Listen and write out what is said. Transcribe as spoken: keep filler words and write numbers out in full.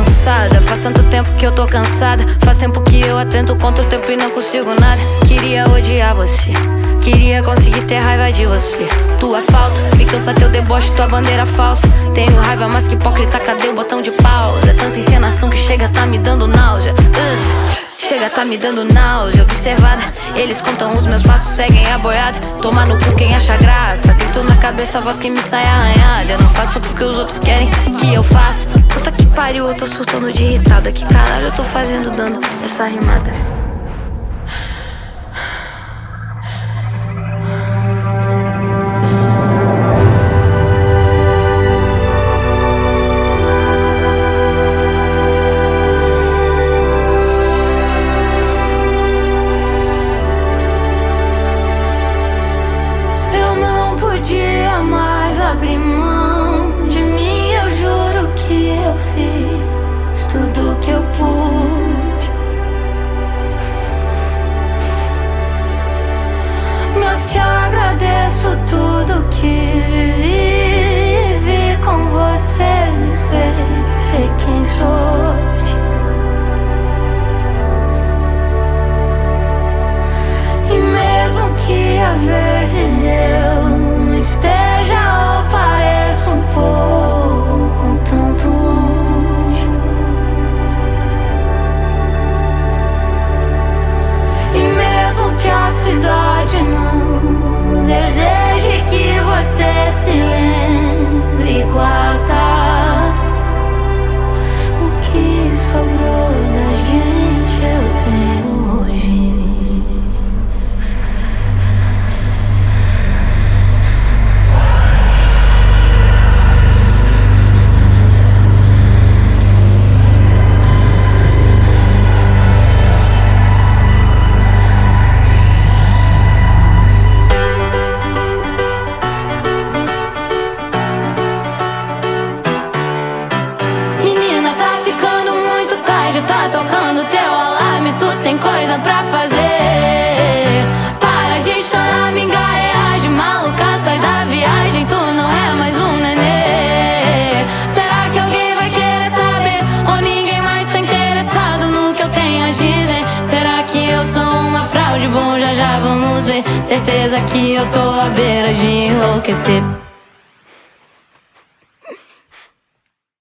cansada. Faz tanto tempo que eu tô cansada. Faz tempo que eu atento contra o tempo e não consigo nada. Queria odiar você, queria conseguir ter raiva de você. Tua falta me cansa, teu deboche, tua bandeira falsa. Tenho raiva, mas que hipócrita, cadê o botão de pausa? É tanta encenação que chega, tá me dando náusea. Ugh. Chega, tá me dando náusea. Observada, eles contam os meus passos, seguem a boiada. Toma no cu quem acha graça. Grito na cabeça, a voz que me sai arranhada. Eu não faço porque os outros querem que eu faça. Puta que pariu, eu tô surtando de irritada. Que caralho eu tô fazendo dando essa rimada? Abri mão de mim, eu juro que eu fiz tudo que eu pude. Mas te agradeço tudo que vivi. Vivi com você, me fez ser quem sou hoje. E mesmo que às vezes eu não esteja pareço um pouco, um tanto longe. E mesmo que a cidade não deseje que você se lembre, guarda o que sobrou da gente, eu tenho hoje. Tá tocando teu alarme, tu tem coisa pra fazer. Para de chorar, minga, reage, maluca, sai da viagem. Tu não é mais um nenê. Será que alguém vai querer saber? Ou ninguém mais tá interessado no que eu tenho a dizer? Será que eu sou uma fraude? Bom, já já vamos ver. Certeza que eu tô à beira de enlouquecer.